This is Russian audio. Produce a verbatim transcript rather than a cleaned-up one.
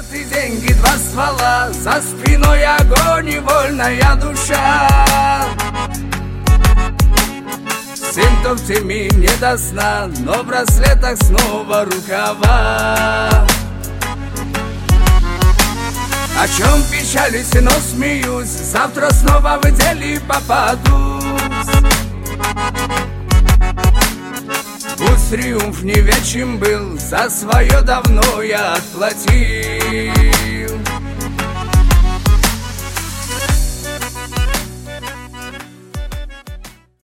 карты, деньги, два ствола, за спиной огонь и вольная душа. Семь топтями не до сна, но в браслетах снова рукава. О чем печалюсь, но смеюсь, завтра снова в деле попадусь. Пусть триумф не вечен был, за свое давно я отплатил.